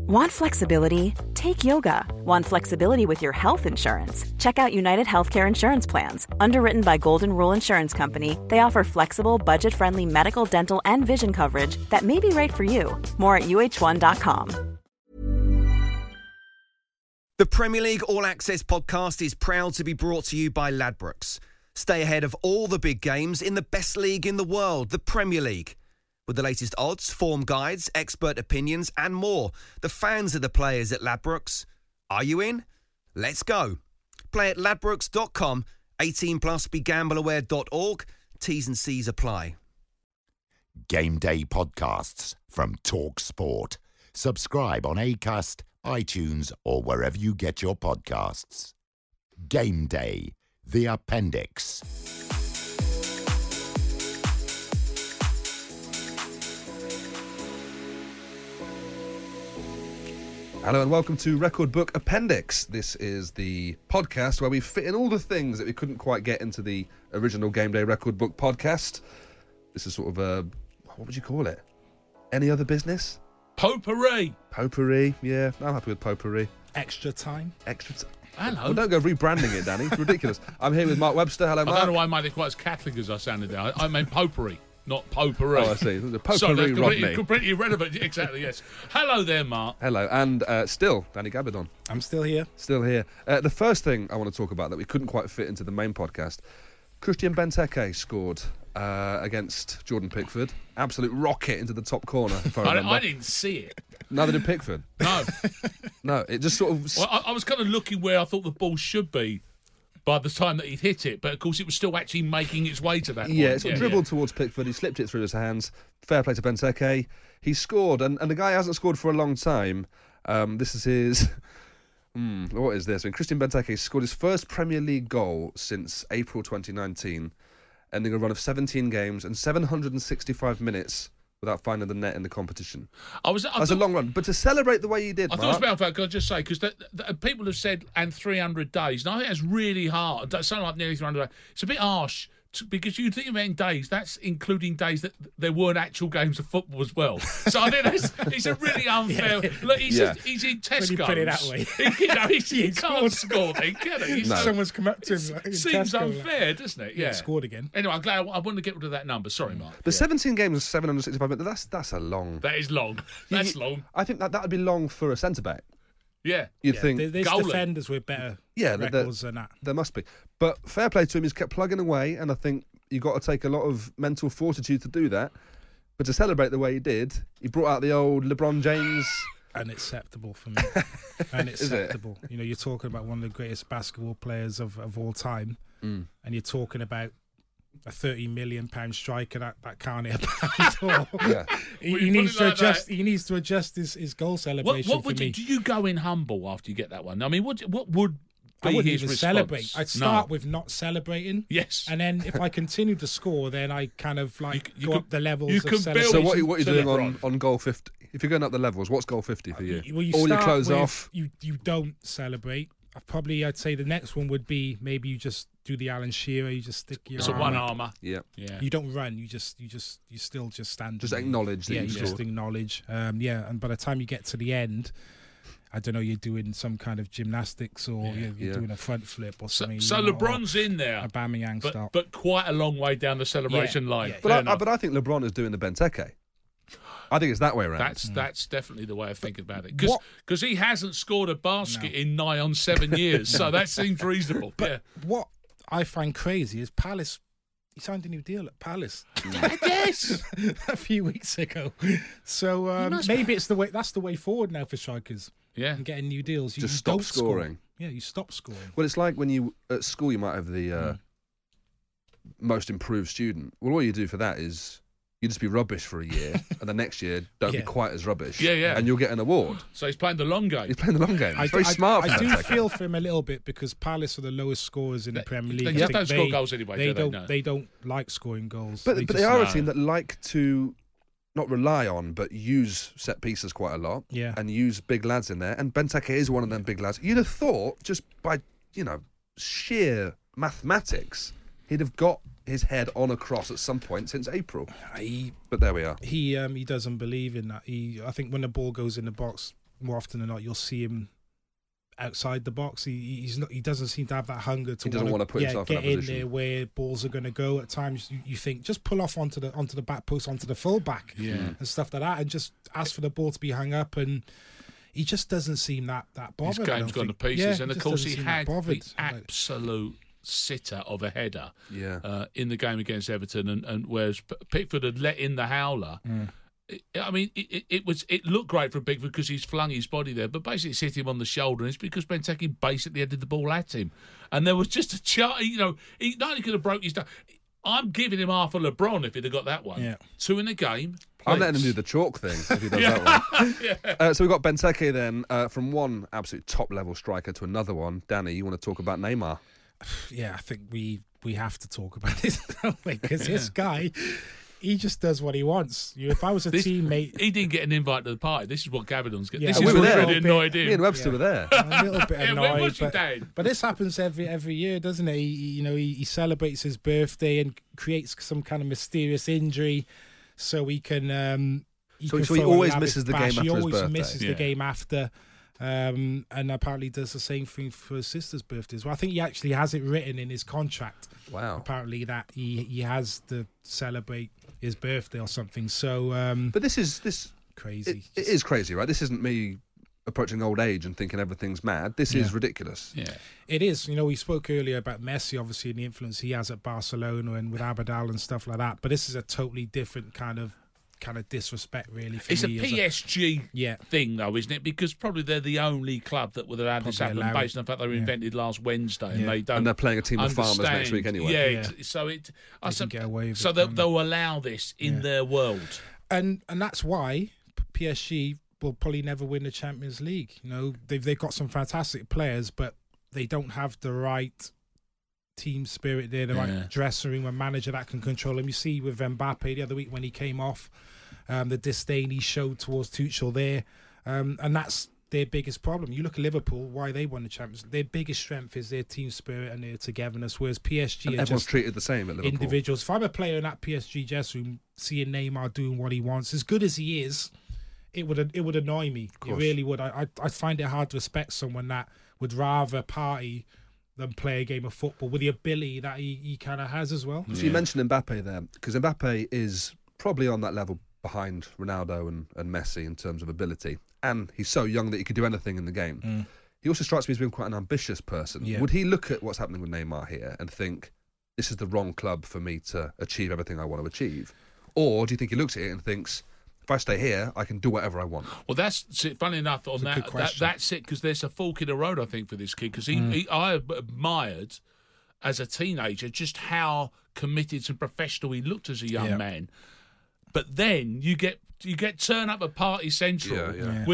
Want flexibility? Take yoga. Want flexibility with your health insurance? Check out United Healthcare Insurance Plans. Underwritten by Golden Rule Insurance Company, they offer flexible, budget-friendly medical, dental, and vision coverage that may be right for you. More at uh1.com. The Premier League All Access podcast is proud to be brought to you by Ladbrokes. Stay ahead of all the big games in the best league in the world, the Premier League. With the latest odds, form guides, expert opinions and more. The fans are the players at Ladbrokes. Are you in? Let's go. Play at ladbrokes.com. 18 plus, begambleaware.org. T's and C's apply. Game Day podcasts from Talk Sport. Subscribe on Acast, iTunes or wherever you get your podcasts. Game Day, the appendix. Hello and welcome to Record Book Appendix. This is the podcast where we fit in all the things that we couldn't quite get into the original Game Day Record Book podcast. This is sort of a, what would you call it? Any other business? Potpourri. Potpourri, yeah. I'm happy with potpourri. Extra time. Hello. Well, don't go rebranding it, Danny. It's ridiculous. I'm here with Mark Webster. Hello, Mark. I don't know why I made it quite as Catholic as I sounded there. I meant potpourri, not potpourri. Oh, I see. The potpourri, Sorry, Rodney. completely irrelevant. Exactly, yes. Hello there, Mark. Hello, and still, Danny Gabardon. I'm still here. Still here. The first thing I want to talk about that we couldn't quite fit into the main podcast, Christian Benteke scored against Jordan Pickford. Absolute rocket into the top corner, if I remember. I didn't see it. Neither did Pickford. No. No, it just sort of... Well, I was kind of looking where I thought the ball should be by the time that he'd hit it, but of course it was still actually making its way to that point. Yeah, it sort of dribbled towards Pickford. He slipped it through his hands. Fair play to Benteke. He scored, and the guy hasn't scored for a long time. This is his... what is this? When Christian Benteke scored his first Premier League goal since April 2019, ending a run of 17 games and 765 minutes without finding the net in the competition. That's a long run. But to celebrate the way he did, I thought it was about fact, can I just say, because people have said, and 300 days, and I think that's really hard. That's something like nearly 300 days. It's a bit harsh, because you think about in days, that's including days that there weren't actual games of football as well. So I think it's a really unfair... Look, he's in Tesco's. When you put it that way. He can't score then, can he? No. Someone's come up to him. Like, Seems Tesco, unfair, doesn't it? Yeah. He scored again. Anyway, I'm glad I wanted to get rid of that number. Sorry, Mark. But 17 games and 765 minutes, that's a long... That is long. That's long. I think that would be long for a centre-back. Yeah. You'd think... There's goalie. defenders with better records than that. There must be. But fair play to him, he's kept plugging away, and I think you've got to take a lot of mental fortitude to do that. But to celebrate the way he did, he brought out the old LeBron James... Unacceptable for me. Unacceptable. You know, you're talking about one of the greatest basketball players of all time, and you're talking about a £30 million striker that can't hit a pound at all. Yeah. He needs to adjust. He needs to adjust his goal celebration. What would for me. do you go in humble after you get that one? I mean, what would I be wouldn't his even response? celebrate. I'd start with not celebrating. Yes. And then if I continue to score, then I kind of like You go can- up the levels you of can celebration. So build- what are you to doing LeBron. on goal 50? If you're going up the levels, what's goal 50 for you? Well, you All your start clothes with- off? You don't celebrate. I'd say the next one would be maybe you just do the Alan Shearer. You just stick your It's a arm one up. armour. Yeah. Yeah. You don't run. You still just stand. Just and- acknowledge that Yeah, you you scored. just acknowledge. And by the time you get to the end, I don't know, you're doing some kind of gymnastics or you're doing a front flip or something. So you know, LeBron's in there, or Aubameyang style. but quite a long way down the celebration line. yeah. Fair enough. But I think LeBron is doing the Benteke. I think it's that way around. That's definitely the way of thinking about it. What- Because he hasn't scored a basket in nigh on 7 years, so that seems reasonable. But what I find crazy is Palace. He signed a new deal at Palace. Yes, a few weeks ago. So maybe it's the way. That's the way forward now for strikers. Yeah. And getting new deals. You Just you stop don't score. scoring. Yeah, you stop scoring. Well, it's like when you at school you might have the most improved student. Well, all you do for that is you just be rubbish for a year, and the next year don't be Yeah. quite as rubbish. Yeah. And you'll get an award. So he's playing the long game. He's playing the long game. It's very smart. I for do Benteke. feel for him a little bit because Palace are the lowest scorers in the Premier League. They I don't think score goals anyway, do they? No. They don't like scoring goals. But they just- are a No. team that like to not rely on, but use set pieces quite a lot. Yeah. And use big lads in there. And Benteke is one of them big lads. You'd have thought, just by, sheer mathematics, he'd have got his head on a cross at some point since April. But there we are. He doesn't believe in that. I think when the ball goes in the box, more often than not you'll see him outside the box. He doesn't seem to have that hunger to. He doesn't want to put himself get in that in position there where balls are going to go. At times you think just pull off onto the back post, onto the full back, and stuff like that, and just ask for the ball to be hung up. And he just doesn't seem that bothered. His game's gone to pieces, and of course he had the absolute sitter of a header in the game against Everton, and whereas Pickford had let in the howler. I mean, it looked great for Pickford because he's flung his body there, but basically it's hit him on the shoulder, and it's because Benteke basically headed the ball at him, and there was just a chance. He not only could have broke his down. I'm giving him half a LeBron if he'd have got that one. Yeah. 2 in a game. Please. I'm letting him do the chalk thing if he does that one. So we've got Benteke then, from one absolute top-level striker to another one. Danny, you want to talk about Neymar? Yeah, I think we have to talk about this, because this guy, he just does what he wants. If I was a teammate... He didn't get an invite to the party. This is what Gabadon's getting. Yeah, this is we what were really annoyed him. Me and Webster were there. A little bit annoyed. But this happens every year, doesn't it? He celebrates his birthday and creates some kind of mysterious injury so he can... So he always misses the game after his birthday. He always misses the game after... and apparently does the same thing for his sister's birthday as well. I think he actually has it written in his contract. Wow. Apparently that he has to celebrate his birthday or something. So, but this is crazy. It is crazy, right? This isn't me approaching old age and thinking everything's mad. This is ridiculous. Yeah, it is. We spoke earlier about Messi, obviously, and the influence he has at Barcelona and with Abidal and stuff like that. But this is a totally different kind of disrespect, really. For it's me a PSG thing, though, isn't it? Because probably they're the only club that would have had this happen based on the fact they were invented last Wednesday, and they don't. And they're playing a team of farmers next week anyway. So get away with so they'll allow this in their world, and that's why PSG will probably never win the Champions League. They've got some fantastic players, but they don't have the right team spirit there, the right dressing room and manager that can control him. You see with Mbappe the other week when he came off, the disdain he showed towards Tuchel there, and that's their biggest problem. You look at Liverpool, why they won the Champions League. Their biggest strength is their team spirit and their togetherness, whereas PSG and are everyone's just treated the same at Liverpool. Individuals. If I'm a player in that PSG dressing room, seeing Neymar doing what he wants, as good as he is, it would annoy me. It really would. I find it hard to respect someone that would rather party than play a game of football with the ability that he kind of has as well. So you mentioned Mbappe there, because Mbappe is probably on that level behind Ronaldo and Messi in terms of ability, and he's so young that he could do anything in the game. He also strikes me as being quite an ambitious person. Would he look at what's happening with Neymar here and think, this is the wrong club for me to achieve everything I want to achieve? Or do you think he looks at it and thinks, if I stay here, I can do whatever I want? Well, that's funny enough on that's it, because there's a fork in the road, I think, for this kid, because I admired as a teenager just how committed and professional he looked as a young man. But then you get turn up at Party Central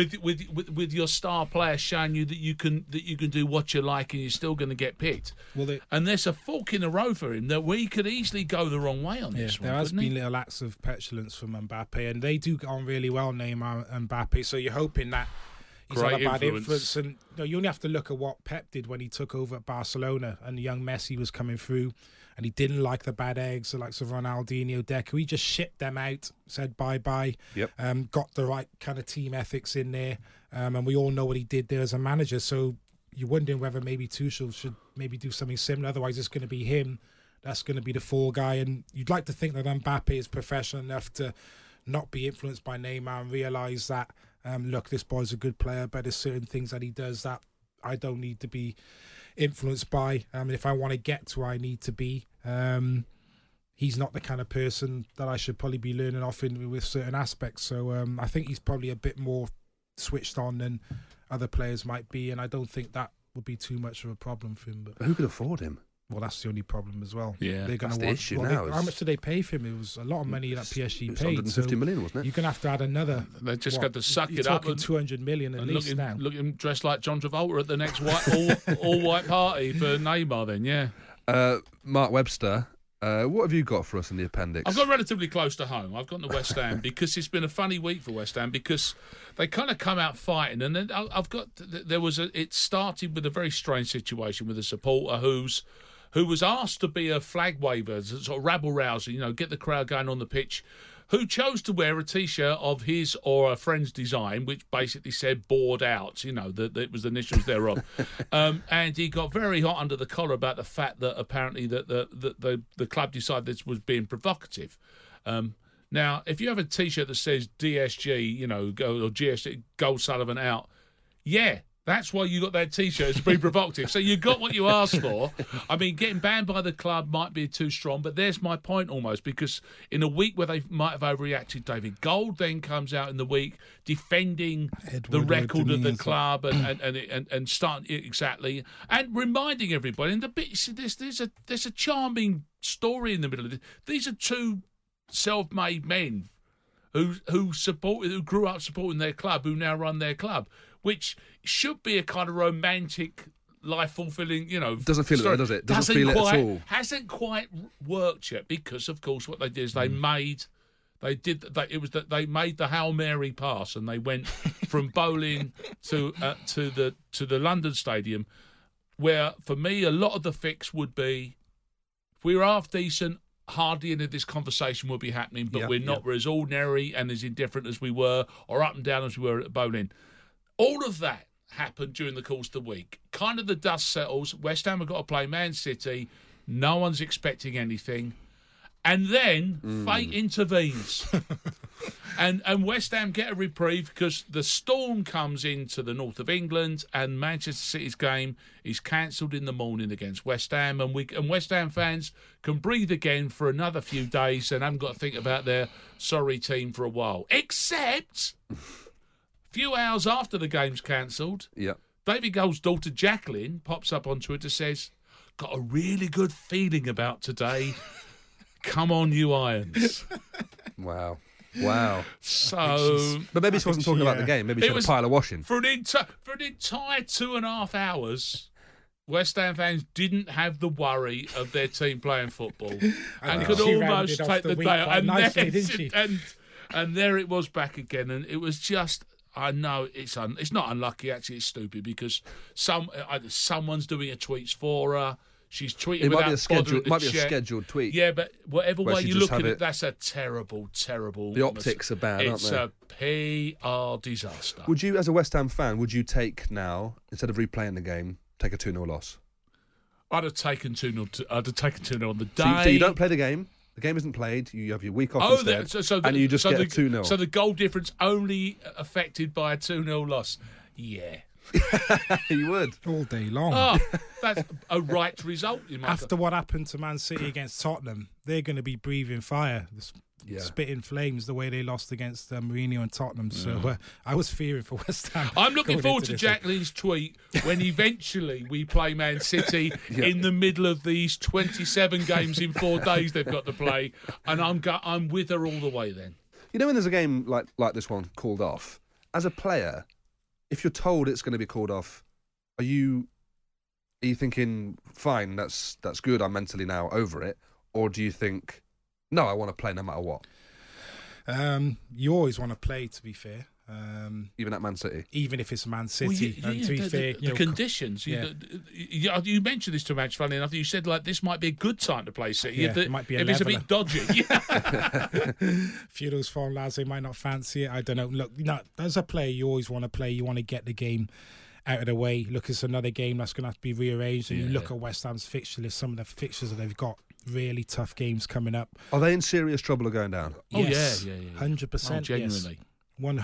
with your star player showing you that you can do what you like and you're still going to get picked. And there's a fork in the road for him that we could easily go the wrong way on this one. There has been little acts of petulance from Mbappe, and they do get on really well, Neymar and Mbappe. So you're hoping that he's not a bad influence. And you only have to look at what Pep did when he took over at Barcelona and the young Messi was coming through. And he didn't like the bad eggs, the likes of Ronaldinho, Deco. He just shipped them out, said bye-bye, got the right kind of team ethics in there. And we all know what he did there as a manager. So you're wondering whether maybe Tuchel should maybe do something similar. Otherwise, it's going to be him. That's going to be the fall guy. And you'd like to think that Mbappe is professional enough to not be influenced by Neymar and realise that, look, this boy's a good player, but there's certain things that he does that I don't need to be influenced by. If I want to get to where I need to be, he's not the kind of person that I should probably be learning off in with certain aspects. So I think he's probably a bit more switched on than other players might be, and I don't think that would be too much of a problem for him. But who could afford him? Well, that's the only problem as well. Yeah, they're that's the issue now. How much did they pay for him? It was a lot of money that PSG paid. 150 million, wasn't it? You're going to have to add another. They just got to suck it up. You're talking 200 million at least now. Looking dressed like John Travolta at the next all white party for Neymar. Then, Mark Webster. What have you got for us in the appendix? I've got relatively close to home. I've gone to West Ham because it's been a funny week for West Ham because they kind of come out fighting, and then it started with a very strange situation with a supporter who was asked to be a flag waver, sort of rabble rouser, get the crowd going on the pitch, who chose to wear a T-shirt of his or a friend's design, which basically said "bored out." You know, that it was the initials thereof, and he got very hot under the collar about the fact that apparently that the club decided this was being provocative. Now, if you have a T-shirt that says DSG, you know, or GSG, Gold Sullivan out, yeah. That's why you got that T-shirt, to be provocative. So you got what you asked for. I mean, getting banned by the club might be too strong, but there's my point almost, because in a week where they might have overreacted, David Gold then comes out in the week defending the record of the club and starting exactly and reminding everybody. And the bit, there's a charming story in the middle of this. These are two self-made men who grew up supporting their club, who now run their club, which should be a kind of romantic, life-fulfilling, you know. Doesn't feel story. It, does it? Doesn't feel it at all. Hasn't quite worked yet because, of course, what they did is they made the Hail Mary pass, and they went from bowling to the London Stadium, where for me a lot of the fix would be, if we were half decent, hardly any of this conversation would be happening, but we're not. We're as ordinary and as indifferent as we were, or up and down as we were at bowling. All of that happened during the course of the week. Kind of the dust settles. West Ham have got to play Man City. No one's expecting anything. And then fate intervenes. and West Ham get a reprieve because the storm comes into the north of England, and Manchester City's game is cancelled in the morning against West Ham. And West Ham fans can breathe again for another few days and haven't got to think about their sorry team for a while. Except... few hours after the game's cancelled, David Gold's daughter Jacqueline pops up on Twitter, says, "Got a really good feeling about today. Come on, you Irons." Wow. So, but maybe she wasn't talking about the game. Maybe she had a pile of washing. For an entire 2.5 hours, West Ham fans didn't have the worry of their team playing football and could almost take the day. And there it was back again, and it was just. I know it's not unlucky, actually. It's stupid because someone's doing a tweets for her. She's tweeting without bothering to check. Might be a scheduled tweet. Yeah, but whatever way you look at it, that's a terrible. The optics are bad, aren't they? It's a PR disaster. Would you, as a West Ham fan, take now, instead of replaying the game, take a 2-0 loss? I'd have taken 2-0. I'd have taken 2-0 on the day. So you don't play the game. The game isn't played. You have your week off instead, and you just get a 2-0. So the goal difference only affected by a 2-0 loss. Yeah. You would. All day long. Oh, that's a right result. After what happened to Man City against Tottenham, they're going to be breathing fire. Spitting flames the way they lost against Mourinho and Tottenham. So I was fearing for West Ham. I'm looking forward to Jacqueline's tweet when eventually we play Man City in the middle of these 27 games in 4 days they've got to play, and I'm with her all the way then. You know, when there's a game like this one called off, as a player, if you're told it's going to be called off, are you thinking, fine, that's good, I'm mentally now over it, or do you think, no, I want to play no matter what? You always want to play, to be fair. Even at Man City? Even if it's Man City. To be fair, the conditions. You mentioned this to a match, funny enough. You said, like, this might be a good time to play City. It might be if it's a bit dodgy. A few of those foreign lads, they might not fancy it. I don't know. Look, as a player, you always want to play. You want to get the game out of the way. Look, it's another game that's going to have to be rearranged. And you look at West Ham's fixture list, some of the fixtures that they've got. Really tough games coming up. Are they in serious trouble of going down? Yes, yeah. 100%. Genuinely. Yes,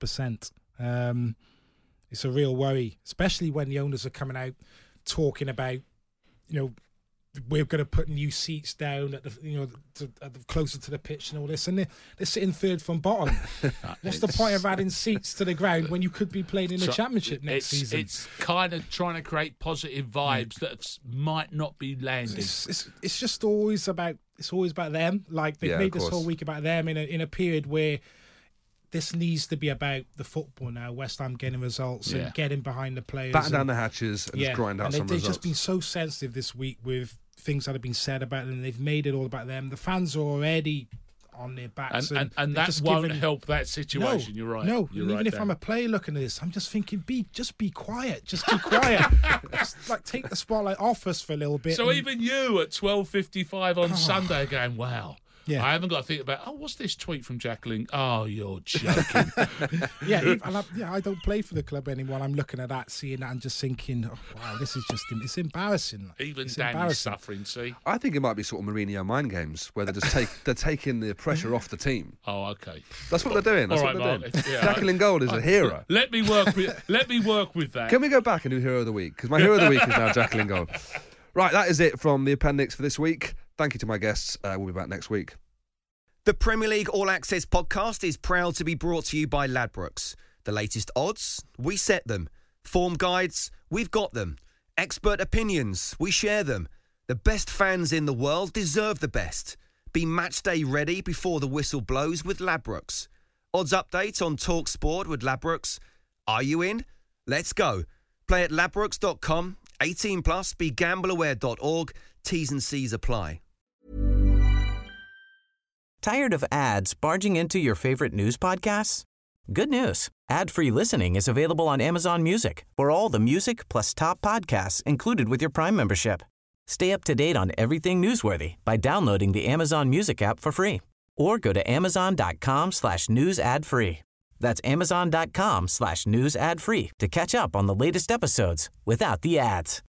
100%. It's a real worry, especially when the owners are coming out talking about, we're going to put new seats down at the closer to the pitch and all this, and they're sitting third from bottom. What's the point of adding seats to the ground when you could be playing in the Championship next season? It's kind of trying to create positive vibes that might not be landing. It's just always about them. Like they've made this whole week about them in a period where this needs to be about the football now. West Ham getting results and getting behind the players, batten down the hatches and just grind out some results. They've just been so sensitive this week with things that have been said about them. They've made it all about them. The fans are already on their backs, and that won't help that situation. You're right. No, You're even right, if I'm a player looking at this, I'm just thinking, just be quiet. Just be quiet. Just take the spotlight off us for a little bit. So even you at 12:55 on Sunday going, wow. Yeah. I haven't got to think about, what's this tweet from Jacqueline? Oh, you're joking. I don't play for the club anymore. I'm looking at that, seeing that, and just thinking, wow, this is it's embarrassing. Even it's Danny's suffering, see? I think it might be sort of Mourinho mind games where they're taking the pressure off the team. Oh, okay. That's what they're doing. That's All what right, they're Mark. doing. Jacqueline Gold is a hero. Let me work with that. Can we go back and do Hero of the Week? Because my Hero of the Week is now Jacqueline Gold. Right, that is it from the appendix for this week. Thank you to my guests. We'll be back next week. The Premier League All Access podcast is proud to be brought to you by Ladbrokes. The latest odds, we set them. Form guides, we've got them. Expert opinions, we share them. The best fans in the world deserve the best. Be match day ready before the whistle blows with Ladbrokes. Odds update on Talk Sport with Ladbrokes. Are you in? Let's go. Play at ladbrokes.com. 18 plus. BeGambleAware.org. T's and C's apply. Tired of ads barging into your favorite news podcasts? Good news. Ad-free listening is available on Amazon Music for all the music plus top podcasts included with your Prime membership. Stay up to date on everything newsworthy by downloading the Amazon Music app for free or go to amazon.com/news ad free. That's amazon.com/news ad free to catch up on the latest episodes without the ads.